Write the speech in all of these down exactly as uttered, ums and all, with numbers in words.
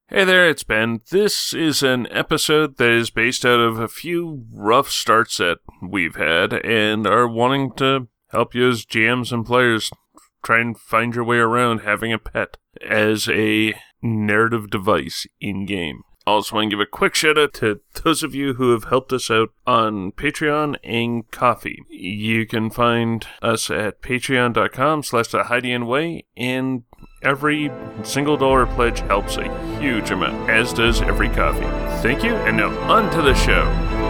Hey there, it's Ben. This is an episode that is based out of a few rough starts that we've had and are wanting to help you as G Ms and players try and find your way around having a pet as a narrative device in-game. I also want to give a quick shout out to those of you who have helped us out on Patreon and Ko-fi. You can find us at patreon.com slash the Hydian Way, and every single dollar pledge helps a huge amount, as does every Ko-fi. Thank you, and now on to the show.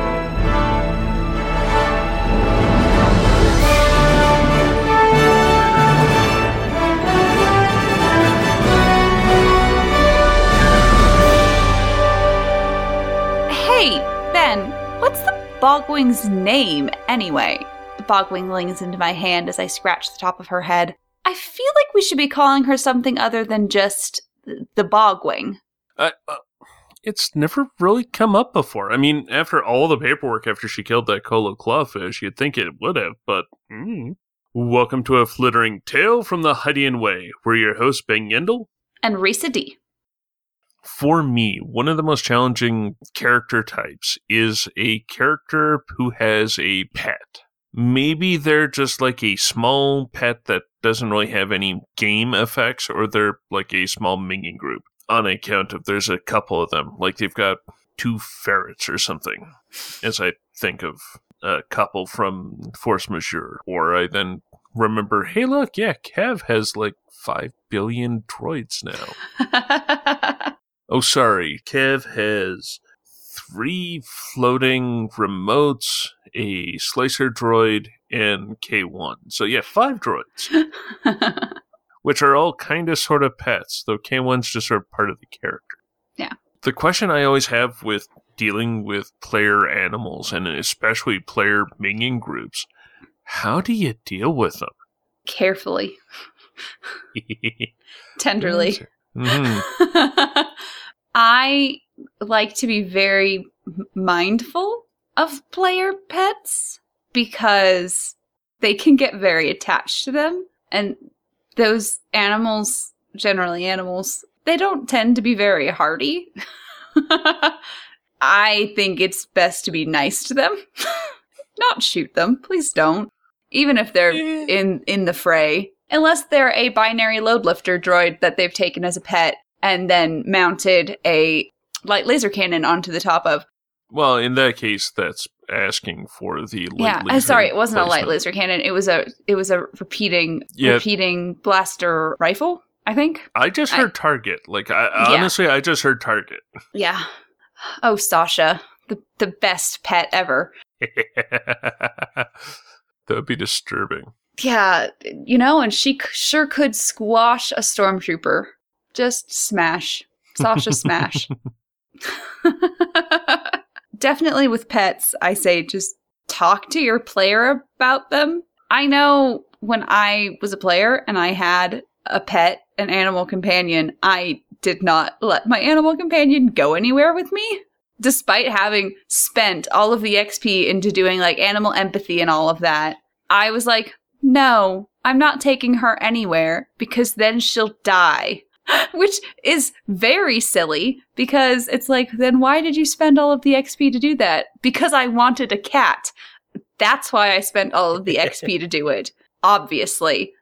Hey, Ben, what's the Bogwing's name, anyway? The Bogwing leans into my hand as I scratch the top of her head. I feel like we should be calling her something other than just the Bogwing. Uh, uh, it's never really come up before. I mean, after all the paperwork after she killed that Colo Clawfish, you'd think it would have, but... Mm. Welcome to A Flittering Tale from the Hydian Way. We're your hosts, Ben Yendel. And Risa D. For me, one of the most challenging character types is a character who has a pet. Maybe they're just like a small pet that doesn't really have any game effects, or they're like a small minion group. On account of there's a couple of them, like they've got two ferrets or something, as I think of a couple from Force Majeure. Or I then remember, hey look, yeah, Kev has like five billion droids now. Oh, sorry. Kev has three floating remotes, a slicer droid, and K one. So yeah, five droids. Which are all kind of sort of pets, though K one's just sort of part of the character. Yeah. The question I always have with dealing with player animals, and especially player minion groups, how do you deal with them? Carefully. Tenderly. Mm-hmm. I like to be very mindful of player pets because they can get very attached to them. And those animals, generally animals, they don't tend to be very hardy. I think it's best to be nice to them. Not shoot them. Please don't. Even if they're in, in the fray. Unless they're a binary load lifter droid that they've taken as a pet and then mounted a light laser cannon onto the top of. Well, in that case, that's asking for the light yeah, laser. Sorry, it wasn't placement. a light laser cannon. It was a it was a repeating yeah. repeating blaster rifle, I think. I just heard I, target. Like I yeah. honestly, I just heard target. Yeah. Oh, Sasha, the the best pet ever. That would be disturbing. Yeah, you know, and she c- sure could squash a stormtrooper. Just smash. Sasha smash. Definitely with pets, I say just talk to your player about them. I know when I was a player and I had a pet, an animal companion, I did not let my animal companion go anywhere with me. Despite having spent all of the X P into doing like animal empathy and all of that, I was like, no, I'm not taking her anywhere because then she'll die. Which is very silly because it's like, then why did you spend all of the X P to do that? Because I wanted a cat. That's why I spent all of the X P to do it. Obviously.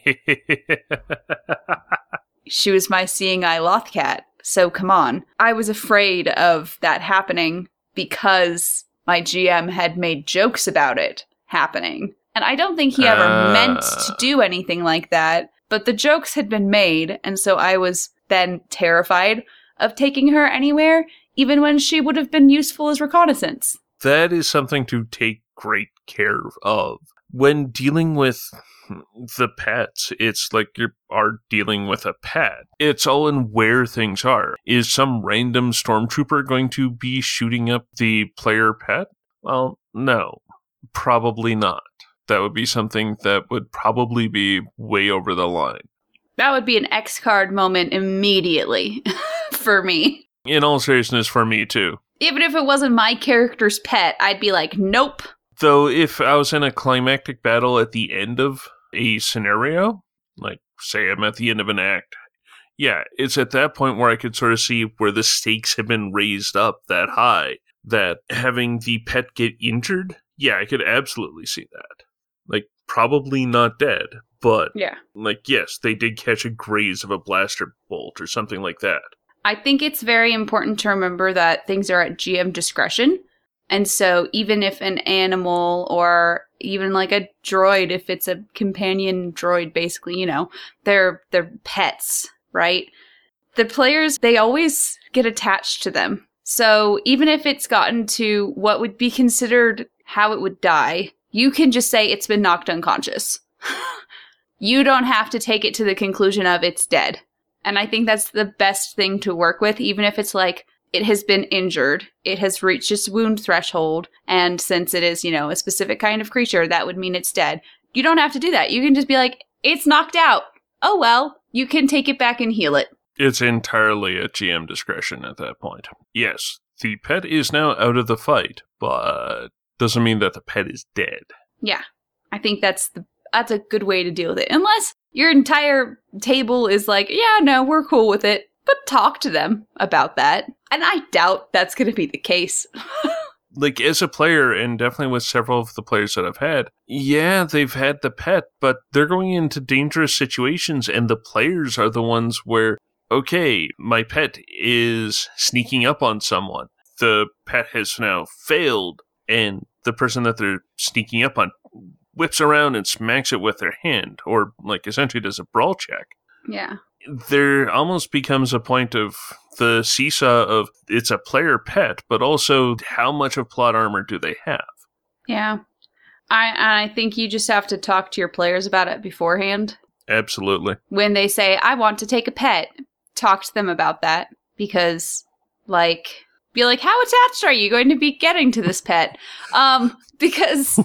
She was my seeing eye loth cat. So come on. I was afraid of that happening because my G M had made jokes about it happening. And I don't think he ever uh... meant to do anything like that. But the jokes had been made, and so I was then terrified of taking her anywhere, even when she would have been useful as reconnaissance. That is something to take great care of. When dealing with the pets, it's like you are dealing with a pet. It's all in where things are. Is some random stormtrooper going to be shooting up the player pet? Well, no, probably not. That would be something that would probably be way over the line. That would be an X-card moment immediately for me. In all seriousness, for me too. Even if it wasn't my character's pet, I'd be like, nope. Though if I was in a climactic battle at the end of a scenario, like say I'm at the end of an act, Yeah, it's at that point where I could sort of see where the stakes have been raised up that high, that having the pet get injured, yeah, I could absolutely see that. Like, probably not dead, but, yeah. like, yes, they did catch a graze of a blaster bolt or something like that. I think it's very important to remember that things are at G M discretion. And so even if an animal or even like a droid, if it's a companion droid, basically, you know, they're they're pets, right? The players, they always get attached to them. So even if it's gotten to what would be considered how it would die, you can just say it's been knocked unconscious. You don't have to take it to the conclusion of it's dead. And I think that's the best thing to work with, even if it's like, it has been injured, it has reached its wound threshold, and since it is, you know, a specific kind of creature, that would mean it's dead. You don't have to do that. You can just be like, it's knocked out. Oh well, you can take it back and heal it. It's entirely at G M discretion at that point. Yes, the pet is now out of the fight, but doesn't mean that the pet is dead. Yeah, I think that's the that's a good way to deal with it. Unless your entire table is like, yeah, no, we're cool with it. But talk to them about that. And I doubt that's going to be the case. Like, as a player, and definitely with several of the players that I've had, yeah, they've had the pet, but they're going into dangerous situations, and the players are the ones where, okay, my pet is sneaking up on someone. The pet has now failed, and the person that they're sneaking up on whips around and smacks it with their hand, or, like, essentially does a brawl check. Yeah. There almost becomes a point of the seesaw of it's a player pet, but also how much of plot armor do they have? Yeah. I I think you just have to talk to your players about it beforehand. Absolutely. When they say, I want to take a pet, talk to them about that. Because, like, be like, how attached are you going to be getting to this pet? Um, because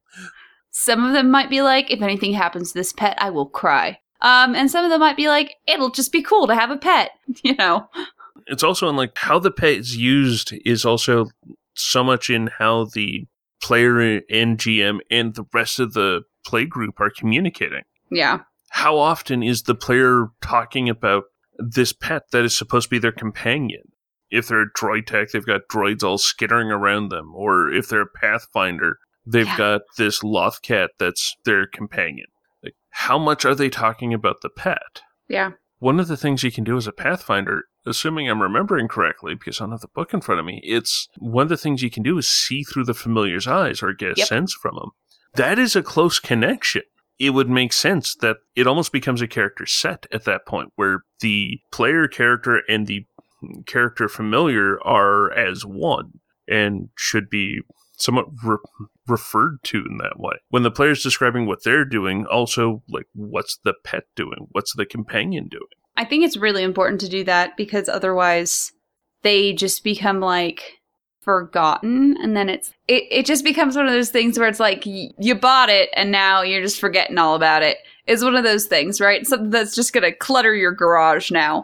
some of them might be like, if anything happens to this pet, I will cry. Um, and some of them might be like, it'll just be cool to have a pet, you know? It's also in, like, how the pet is used is also so much in how the player and G M and the rest of the play group are communicating. Yeah. How often is the player talking about this pet that is supposed to be their companion? If they're a droid tech, they've got droids all skittering around them. Or if they're a Pathfinder, they've yeah. got this Lothcat that's their companion. Like, how much are they talking about the pet? Yeah. One of the things you can do as a Pathfinder, assuming I'm remembering correctly, because I don't have the book in front of me, it's one of the things you can do is see through the familiar's eyes or get a yep. sense from them. That is a close connection. It would make sense that it almost becomes a character set at that point, where the player character and the character familiar are as one and should be somewhat re- referred to in that way. When the player's describing what they're doing, also, like, what's the pet doing? What's the companion doing? I think it's really important to do that, because otherwise they just become, like, forgotten, and then it's it, it just becomes one of those things where it's like, y- you bought it, and now you're just forgetting all about it. It's one of those things, right? Something that's just gonna clutter your garage now.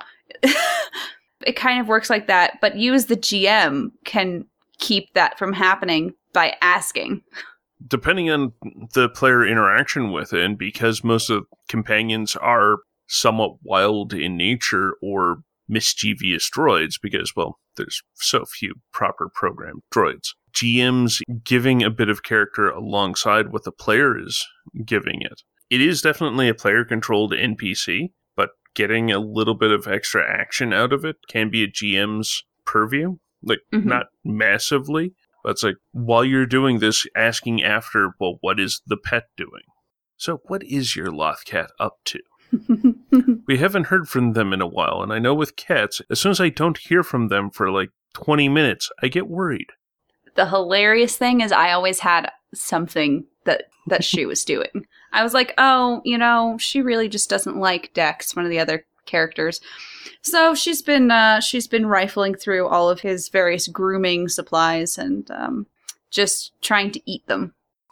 It kind of works like that, but you as the G M can keep that from happening by asking. Depending on the player interaction with it, and because most of the companions are somewhat wild in nature or mischievous droids, because, well, there's so few proper programmed droids. G Ms giving a bit of character alongside what the player is giving it. It is definitely a player-controlled N P C, but getting a little bit of extra action out of it can be a G M's purview. Like, mm-hmm. not massively, but it's like, while you're doing this, asking after, well, what is the pet doing? So what is your Lothcat up to? We haven't heard from them in a while, and I know with cats, as soon as I don't hear from them for like twenty minutes, I get worried. The hilarious thing is I always had something that, that she was doing. I was like, oh, you know, she really just doesn't like Dex, one of the other characters. So she's been uh, she's been rifling through all of his various grooming supplies and um, just trying to eat them.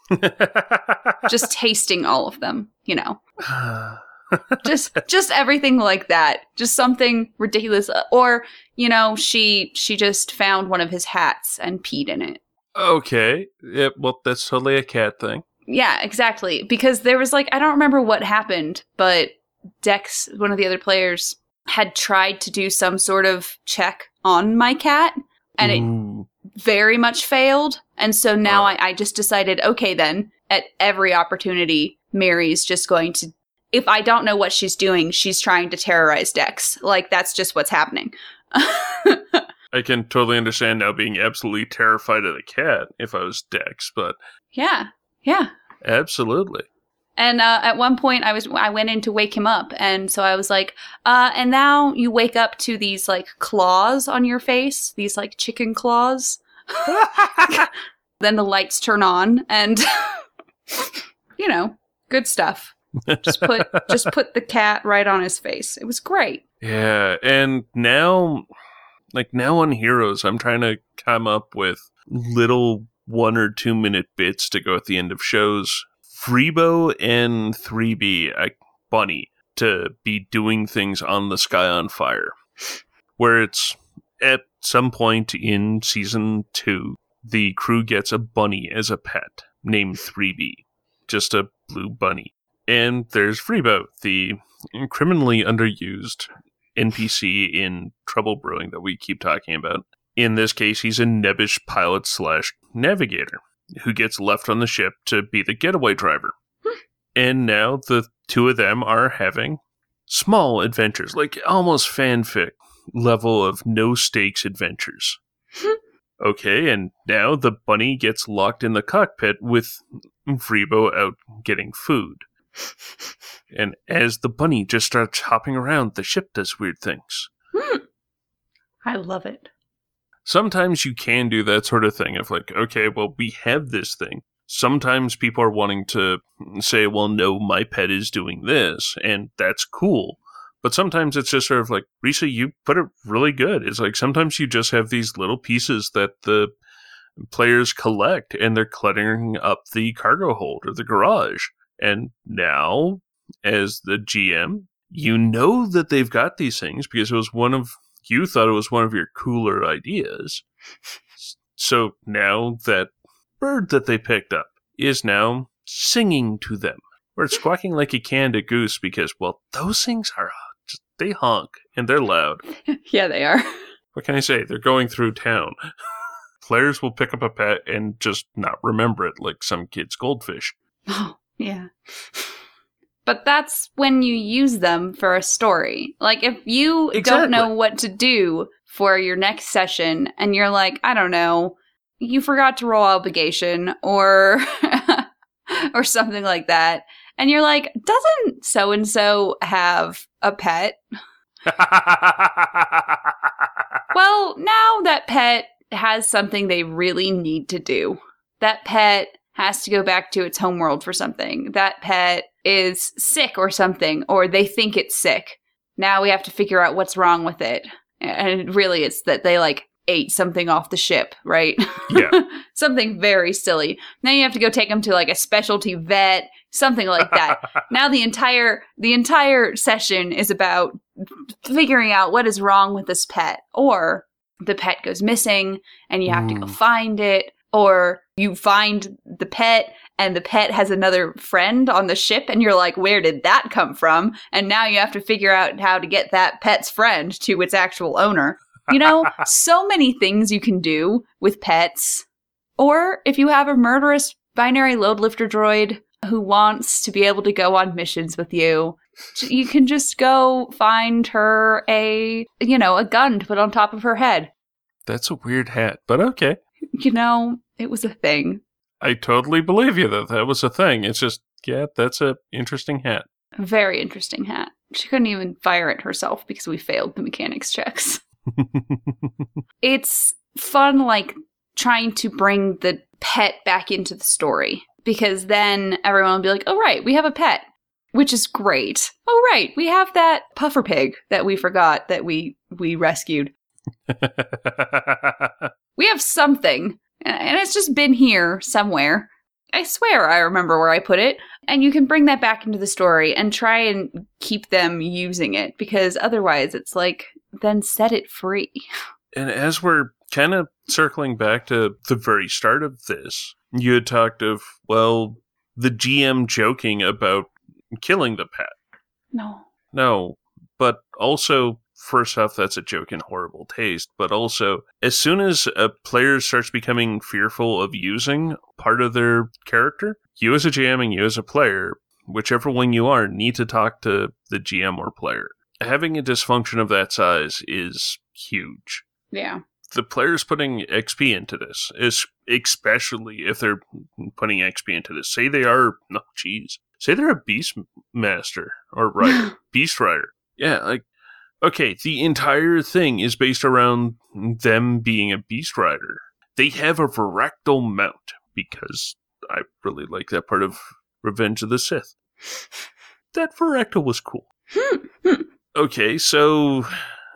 Just tasting all of them, you know. just just everything like that. Just something ridiculous. Or, you know, she she just found one of his hats and peed in it. Okay. Yeah, well, that's totally a cat thing. Yeah, exactly. Because there was like, I don't remember what happened, but Dex, one of the other players, had tried to do some sort of check on my cat, and Ooh. it very much failed. And so now Oh. I, I just decided, okay, then at every opportunity, Mary's just going to, if I don't know what she's doing, she's trying to terrorize Dex. Like, that's just what's happening. I can totally understand now being absolutely terrified of the cat if I was Dex, but Yeah, yeah. absolutely. And uh, at one point, I was I went in to wake him up, and so I was like, uh, "And now you wake up to these like claws on your face, these like chicken claws." Then the lights turn on, and you know, good stuff. Just put just put the cat right on his face. It was great. Yeah, and now, like now on Heroes, I'm trying to come up with little one or two minute bits to go at the end of shows. Freebo and three B, uh, Bunny, to be doing things on the Sky on Fire. Where it's, at some point in Season two, the crew gets a bunny as a pet, named three B. Just a blue bunny. And there's Freebo, the criminally underused N P C in Trouble Brewing that we keep talking about. In this case, he's a nebbish pilot slash navigator who gets left on the ship to be the getaway driver. And now the two of them are having small adventures, like almost fanfic level of no-stakes adventures. Okay, and now the bunny gets locked in the cockpit with Freebo out getting food. And as the bunny just starts hopping around, the ship does weird things. I love it. Sometimes you can do that sort of thing of like, okay, well, we have this thing. Sometimes people are wanting to say, well, no, my pet is doing this, and that's cool. But sometimes it's just sort of like, Risa, you put it really good. It's like sometimes you just have these little pieces that the players collect, and they're cluttering up the cargo hold or the garage. And now, as the G M, you know that they've got these things because it was one of, you thought it was one of your cooler ideas. So now that bird that they picked up is now singing to them, or it's squawking like a canned goose because, well, those things are, just, they honk and they're loud. Yeah, they are. What can I say? They're going through town. Players will pick up a pet and just not remember it like some kid's goldfish. Oh, yeah. But that's when you use them for a story. Like, if you Exactly. don't know what to do for your next session, and you're like, I don't know, you forgot to roll obligation, or or something like that, and you're like, doesn't so-and-so have a pet? Well, now that pet has something they really need to do. That pet has to go back to its homeworld for something. That pet is sick or something, or they think it's sick. Now we have to figure out what's wrong with it. And really, it's that they, like, ate something off the ship, right? Yeah. Something very silly. Now you have to go take them to, like, a specialty vet, something like that. Now the entire the entire session is about figuring out what is wrong with this pet. Or the pet goes missing, and you have to go Ooh. find it. Or you find the pet, and the pet has another friend on the ship, and you're like, where did that come from? And now you have to figure out how to get that pet's friend to its actual owner. You know, so many things you can do with pets. Or if you have a murderous binary load lifter droid who wants to be able to go on missions with you, you can just go find her a, you know, a gun to put on top of her head. That's a weird hat, but okay. You know, it was a thing. I totally believe you that that was a thing. It's just, yeah, that's a interesting hat. A very interesting hat. She couldn't even fire it herself because we failed the mechanics checks. It's fun, like, trying to bring the pet back into the story, because then everyone will be like, oh, right, we have a pet, which is great. Oh, right, we have that puffer pig that we forgot that we, we rescued. We have something, and it's just been here somewhere. I swear I remember where I put it. And you can bring that back into the story and try and keep them using it, because otherwise it's like, then set it free. And as we're kind of circling back to the very start of this, you had talked of, well, the G M joking about killing the pet. No. No, but also, first off, that's a joke in horrible taste. But also, as soon as a player starts becoming fearful of using part of their character, you as a G M and you as a player, whichever one you are, need to talk to the G M or player. Having a dysfunction of that size is huge. Yeah. The players putting X P into this, is especially if they're putting X P into this. Say they are, no, geez. Say they're a beast master or rider, beast rider. Yeah, like, okay, the entire thing is based around them being a beast rider. They have a Virectal mount, because I really like that part of Revenge of the Sith. That Virectal was cool. Okay, so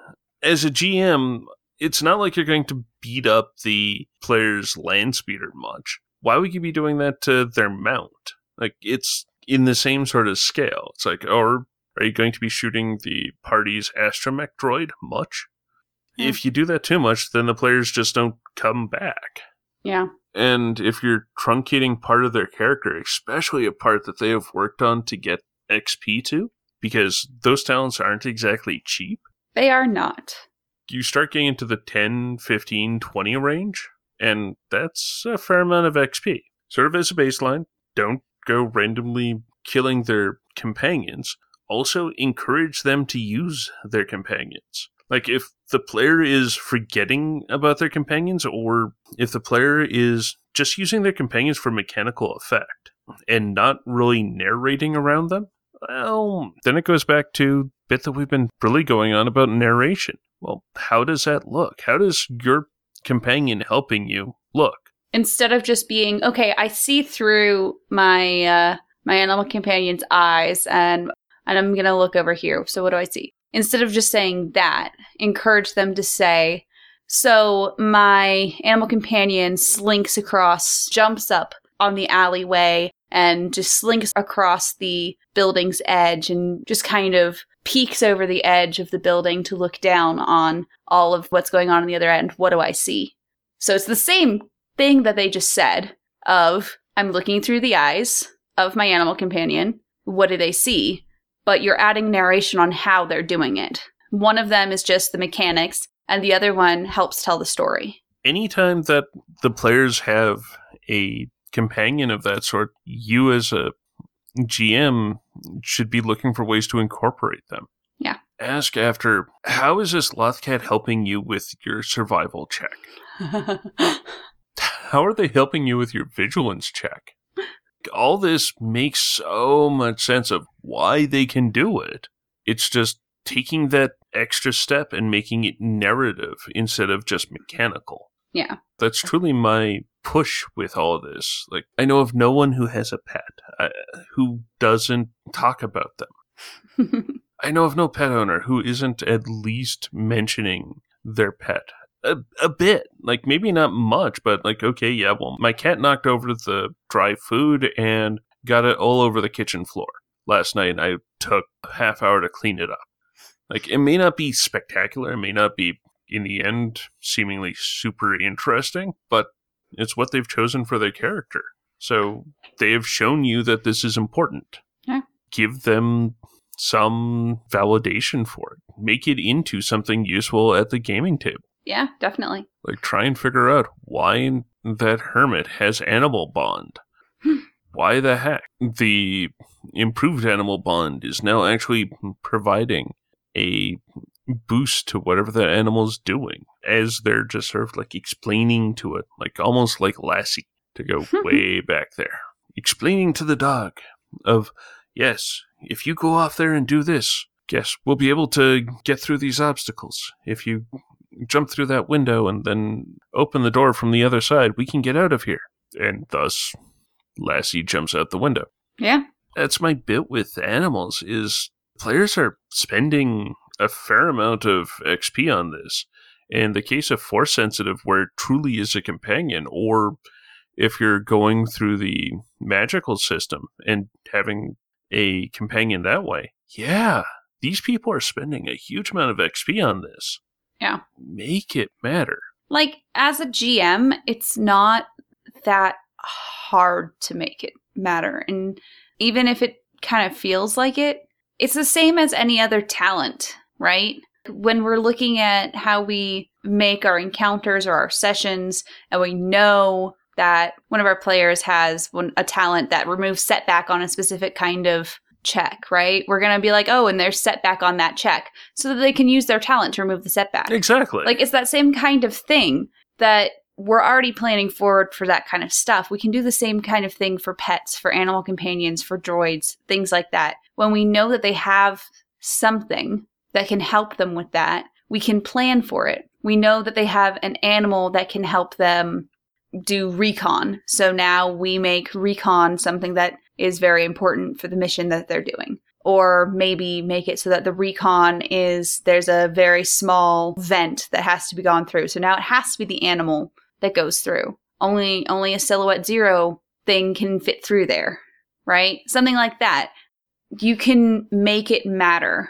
as a G M, it's not like you're going to beat up the player's land speeder much. Why would you be doing that to their mount? Like, it's in the same sort of scale. It's like, or are you going to be shooting the party's astromech droid much? Mm. If you do that too much, then the players just don't come back. Yeah. And if you're truncating part of their character, especially a part that they have worked on to get X P to, because those talents aren't exactly cheap. They are not. You start getting into the ten, fifteen, twenty range, and that's a fair amount of X P. Sort of as a baseline, don't go randomly killing their companions. Also, encourage them to use their companions. Like, if the player is forgetting about their companions, or if the player is just using their companions for mechanical effect, and not really narrating around them, well, then it goes back to the bit that we've been really going on about narration. Well, how does that look? How does your companion helping you look? Instead of just being, okay, I see through my uh, my animal companion's eyes, and and I'm going to look over here. So what do I see? Instead of just saying that, encourage them to say, so my animal companion slinks across, jumps up on the alleyway, and just slinks across the building's edge and just kind of peeks over the edge of the building to look down on all of what's going on on the other end. What do I see? So it's the same thing that they just said of, I'm looking through the eyes of my animal companion. What do they see? But you're adding narration on how they're doing it. One of them is just the mechanics, and the other one helps tell the story. Anytime that the players have a companion of that sort, you as a G M should be looking for ways to incorporate them. Yeah. Ask after, how is this Lothcat helping you with your survival check? How are they helping you with your vigilance check? All this makes so much sense of why they can do it. It's just taking that extra step and making it narrative instead of just mechanical. Yeah. That's truly my push with all of this. Like, I know of no one who has a pet uh, who doesn't talk about them. I know of no pet owner who isn't at least mentioning their pet. A, a bit. Like, maybe not much, but like, okay, yeah, well, my cat knocked over the dry food and got it all over the kitchen floor last night, and I took a half hour to clean it up. Like, it may not be spectacular, it may not be, in the end, seemingly super interesting, but it's what they've chosen for their character. So they have shown you that this is important. Yeah. Give them some validation for it. Make it into something useful at the gaming table. Yeah, definitely. Like, try and figure out why that hermit has animal bond. Why the heck? The improved animal bond is now actually providing a boost to whatever that animal's doing, as they're just sort of like explaining to it, like almost like Lassie, to go way back there. Explaining to the dog of, yes, if you go off there and do this, guess we'll be able to get through these obstacles. If you jump through that window and then open the door from the other side, we can get out of here. And thus, Lassie jumps out the window. Yeah. That's my bit with animals, is players are spending a fair amount of X P on this. In the case of Force Sensitive, where it truly is a companion, or if you're going through the magical system and having a companion that way, yeah, these people are spending a huge amount of X P on this. Yeah. Make it matter. Like, as a G M, it's not that hard to make it matter. And even if it kind of feels like it, it's the same as any other talent, right? When we're looking at how we make our encounters or our sessions, and we know that one of our players has one, a talent that removes setback on a specific kind of check, right? We're going to be like, oh, and there's setback on that check, so that they can use their talent to remove the setback. Exactly. Like, it's that same kind of thing that we're already planning forward for that kind of stuff. We can do the same kind of thing for pets, for animal companions, for droids, things like that. When we know that they have something that can help them with that, we can plan for it. We know that they have an animal that can help them do recon. So now we make recon something that is very important for the mission that they're doing. Or maybe make it so that the recon is, there's a very small vent that has to be gone through. So now it has to be the animal that goes through. Only, only a Silhouette Zero thing can fit through there, right? Something like that. You can make it matter.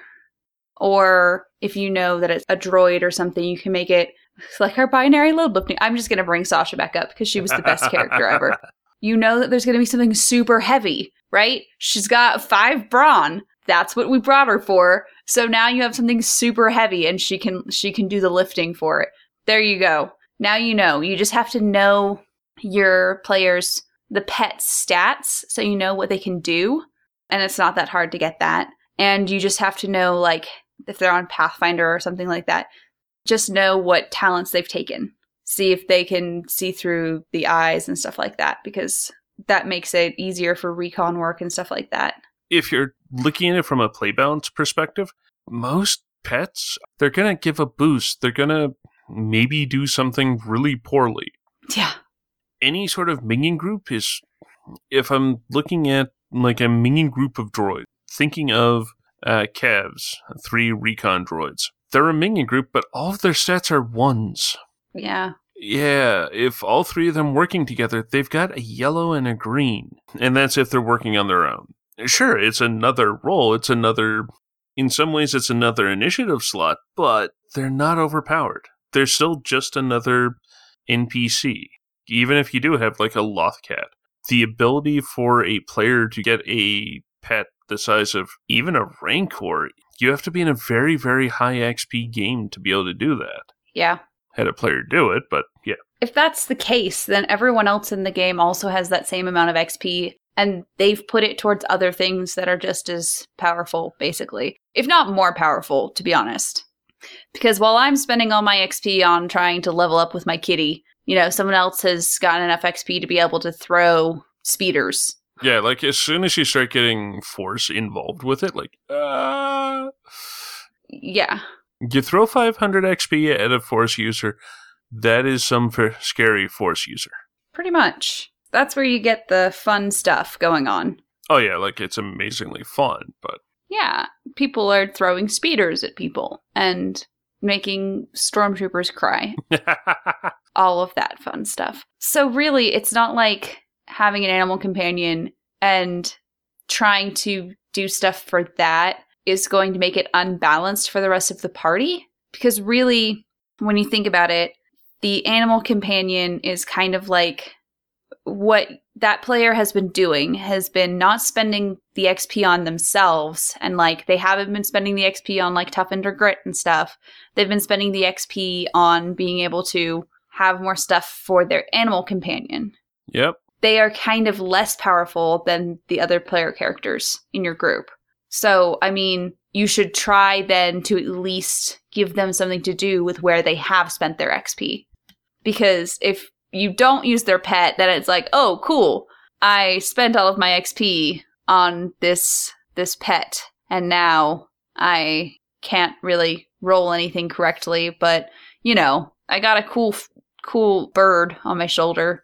Or if you know that it's a droid or something, you can make it like our binary load lifting. I'm just going to bring Sasha back up because she was the best character ever. You know that there's going to be something super heavy, right? She's got five brawn. That's what we brought her for. So now you have something super heavy and she can she can do the lifting for it. There you go. Now you know. You just have to know your players, the pet's stats, so you know what they can do. And it's not that hard to get that. And you just have to know, like, if they're on Pathfinder or something like that, just know what talents they've taken. See if they can see through the eyes and stuff like that, because that makes it easier for recon work and stuff like that. If you're looking at it from a play balance perspective, most pets, they're going to give a boost. They're going to maybe do something really poorly. Yeah. Any sort of minion group is, if I'm looking at like a minion group of droids, thinking of uh, Cavs, three recon droids. They're a minion group, but all of their stats are ones. Yeah. Yeah, if all three of them working together, they've got a yellow and a green. And that's if they're working on their own. Sure, it's another role. It's another, in some ways, it's another initiative slot, but they're not overpowered. They're still just another N P C. Even if you do have like a Lothcat, the ability for a player to get a pet the size of even a Rancor, you have to be in a very, very high X P game to be able to do that. Yeah. Had a player do it, but yeah. If that's the case, then everyone else in the game also has that same amount of X P, and they've put it towards other things that are just as powerful, basically. If not more powerful, to be honest. Because while I'm spending all my X P on trying to level up with my kitty, you know, someone else has gotten enough X P to be able to throw speeders. Yeah, like as soon as you start getting Force involved with it, like, uh... yeah. You throw five hundred X P at a Force user, that is some for scary Force user. Pretty much. That's where you get the fun stuff going on. Oh yeah, like it's amazingly fun, but... Yeah, people are throwing speeders at people and making stormtroopers cry. All of that fun stuff. So really, it's not like having an animal companion and trying to do stuff for that is going to make it unbalanced for the rest of the party. Because really, when you think about it, the animal companion is kind of like what that player has been doing, has been not spending the X P on themselves. And like, they haven't been spending the X P on like Toughened or Grit and stuff. They've been spending the X P on being able to have more stuff for their animal companion. Yep. They are kind of less powerful than the other player characters in your group. So, I mean, you should try then to at least give them something to do with where they have spent their X P. Because if you don't use their pet, then it's like, oh, cool, I spent all of my X P on this this pet, and now I can't really roll anything correctly, but, you know, I got a cool, cool bird on my shoulder.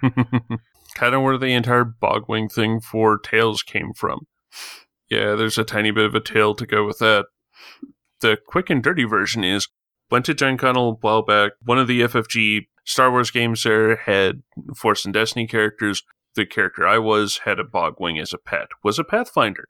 Kind of where the entire Bogwing thing for Tails came from. Yeah, there's a tiny bit of a tail to go with that. The quick and dirty version is, went to Gen Con a while back, one of the F F G Star Wars games there had Force and Destiny characters. The character I was had a Bogwing as a pet, was a Pathfinder.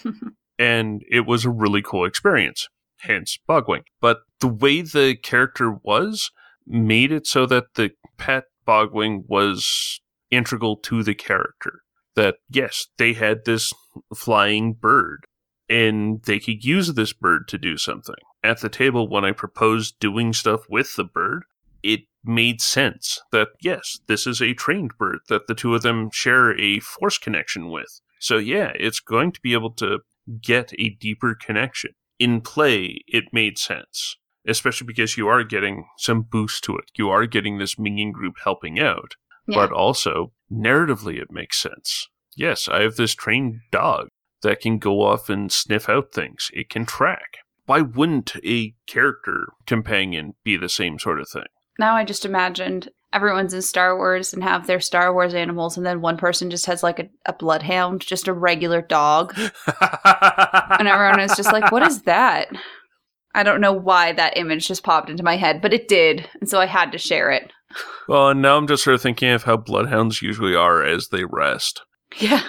And it was a really cool experience, hence Bogwing. But the way the character was made it so that the pet Bogwing was integral to the character. That, yes, they had this flying bird. and they could use this bird to do something. At the table, when I proposed doing stuff with the bird, it made sense that, yes, this is a trained bird that the two of them share a force connection with. So yeah, it's going to be able to get a deeper connection. In play, it made sense, especially because you are getting some boost to it. You are getting this minion group helping out, yeah. But also, narratively, it makes sense. Yes, I have this trained dog that can go off and sniff out things. It can track. Why wouldn't a character companion be the same sort of thing? Now I just imagined everyone's in Star Wars and have their Star Wars animals, and then one person just has like a, a bloodhound, just a regular dog. And everyone is just like, what is that? I don't know why that image just popped into my head, but it did. And so I had to share it. Well, and now I'm just sort of thinking of how bloodhounds usually are as they rest. Yeah.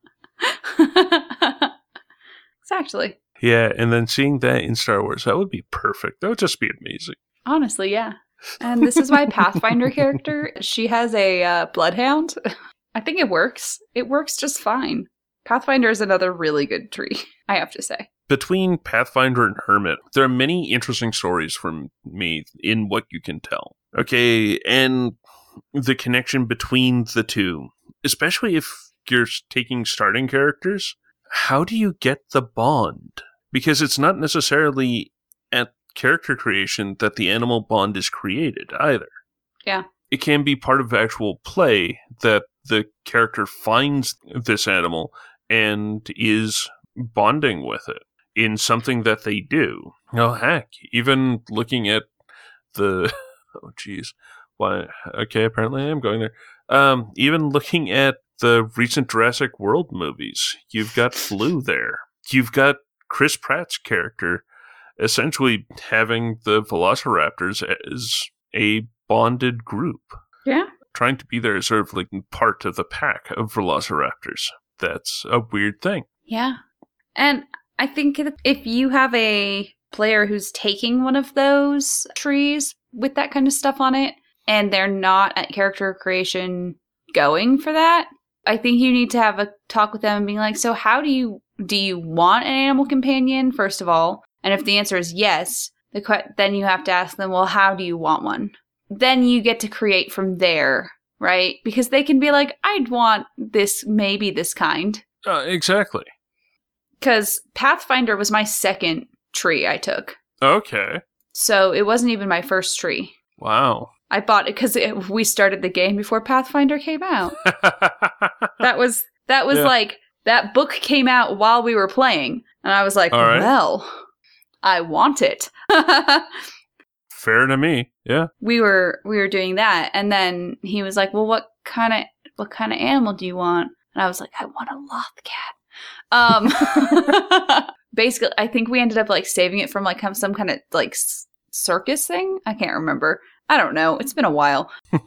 Exactly. Yeah, and then seeing that in Star Wars, that would be perfect. That would just be amazing. Honestly, yeah. And this is my Pathfinder character. She has a uh, bloodhound. I think it works. It works just fine. Pathfinder is another really good tree, I have to say. Between Pathfinder and Hermit, there are many interesting stories from me in what you can tell. Okay, and the connection between the two, especially if you're taking starting characters, how do you get the bond? Because it's not necessarily at character creation that the animal bond is created either. Yeah. It can be part of actual play that the character finds this animal and is bonding with it in something that they do. Oh, heck, even looking at the... Oh, geez. Why? Okay, apparently I am going there. Um, even looking at the recent Jurassic World movies, you've got Flu there. You've got Chris Pratt's character essentially having the Velociraptors as a bonded group. Yeah. Trying to be there as sort of like part of the pack of Velociraptors. That's a weird thing. Yeah. And I think if you have a player who's taking one of those trees with that kind of stuff on it, and they're not at character creation going for that, I think you need to have a talk with them and being like, so how do you, do you want an animal companion, first of all? And if the answer is yes, the, then you have to ask them, well, how do you want one? Then you get to create from there, right? Because they can be like, I'd want this, maybe this kind. Uh, exactly. Because Pathfinder was my second tree I took. Okay. So it wasn't even my first tree. Wow. I bought it because we started the game before Pathfinder came out. that was, that was yeah. like, that book came out while we were playing. And I was like, right. well, I want it. Fair to me. Yeah. We were, we were doing that. And then he was like, well, what kind of, what kind of animal do you want? And I was like, I want a lothcat. Um, basically, I think we ended up like saving it from like some kind of like circus thing. I can't remember. I don't know. It's been a while.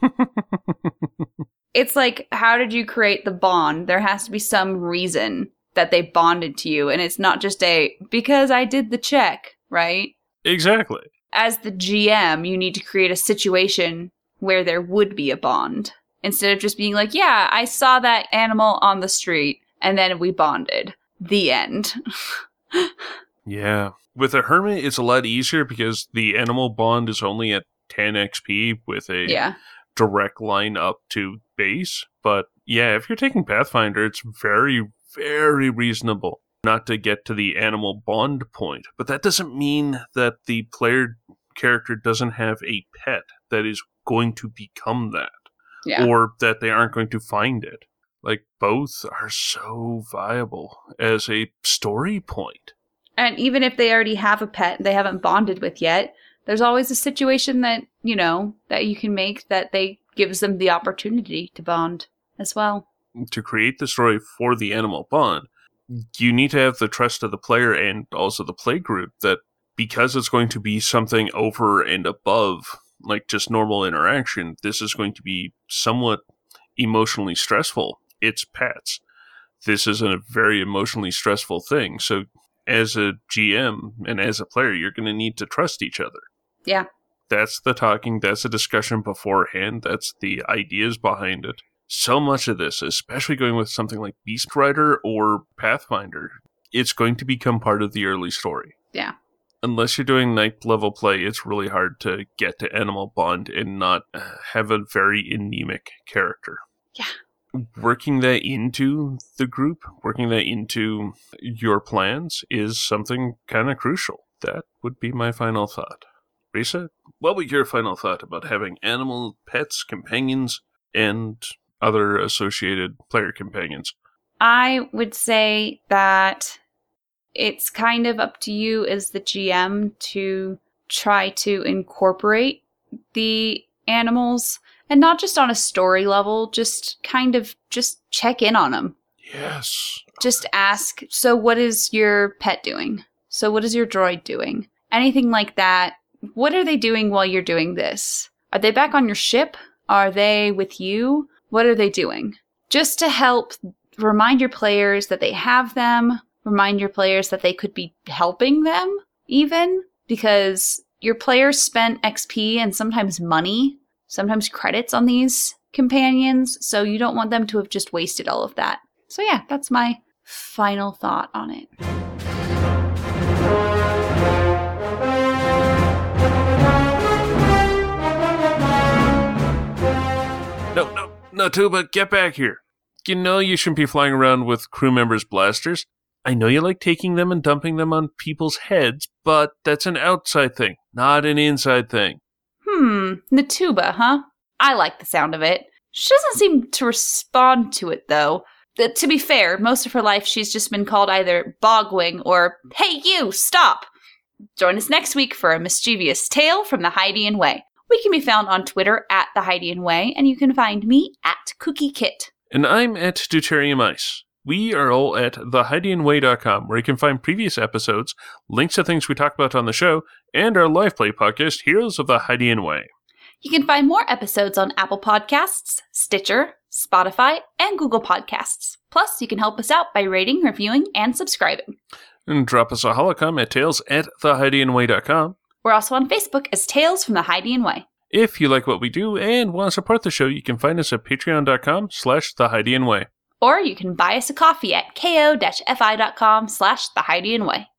It's like, how did you create the bond? There has to be some reason that they bonded to you. And it's not just a, because I did the check, right? Exactly. As the G M, you need to create a situation where there would be a bond. Instead of just being like, yeah, I saw that animal on the street and then we bonded. The end. Yeah. With a hermit, it's a lot easier because the animal bond is only at ten X P with a yeah. direct line up to base. But yeah, if you're taking Pathfinder, it's very, very reasonable not to get to the animal bond point. But that doesn't mean that the player character doesn't have a pet that is going to become that. Yeah. Or that they aren't going to find it. Like, both are so viable as a story point. And even if they already have a pet they haven't bonded with yet, there's always a situation that, you know, that you can make that they gives them the opportunity to bond as well. To create the story for the animal bond, you need to have the trust of the player and also the play group that because it's going to be something over and above, like just normal interaction, this is going to be somewhat emotionally stressful. It's pets. This is a very emotionally stressful thing. So as a G M and as a player, you're going to need to trust each other. Yeah. That's the talking. That's the discussion beforehand. That's the ideas behind it. So much of this, especially going with something like Beast Rider or Pathfinder, it's going to become part of the early story. Yeah. Unless you're doing ninth level play, it's really hard to get to Animal Bond and not have a very anemic character. Yeah. Working that into the group, working that into your plans is something kind of crucial. That would be my final thought. Risa, what would your final thought about having animal pets, companions, and other associated player companions? I would say that it's kind of up to you as the G M to try to incorporate the animals, and not just on a story level, just kind of just check in on them. Yes. Just ask, so what is your pet doing? So what is your droid doing? Anything like that. What are they doing while you're doing this? Are they back on your ship? Are they with you? What are they doing? Just to help remind your players that they have them, remind your players that they could be helping them, even, because your players spent X P and sometimes money, sometimes credits on these companions, so you don't want them to have just wasted all of that. So yeah, that's my final thought on it. No, no, no, Tuba, get back here. You know you shouldn't be flying around with crew members' blasters. I know you like taking them and dumping them on people's heads, but that's an outside thing, not an inside thing. Hmm, Natuba, huh? I like the sound of it. She doesn't seem to respond to it, though. Uh, to be fair, most of her life she's just been called either Bogwing or, hey you, stop! Join us next week for a mischievous tale from the Hydian Way. We can be found on Twitter at the Hydian Way, and you can find me at Cookie Kit. And I'm at Deuterium Ice. We are all at the hydian way dot com, where you can find previous episodes, links to things we talk about on the show, and our live play podcast, Heroes of the Hydian Way. You can find more episodes on Apple Podcasts, Stitcher, Spotify, and Google Podcasts. Plus, you can help us out by rating, reviewing, and subscribing. And drop us a holocom at tales at the hydian way dot com. We're also on Facebook as Tales from the Hydian Way. If you like what we do and want to support the show, you can find us at patreon.com slash the Hydian Way. Or you can buy us a coffee at ko-fi.com slash the Hydian Way.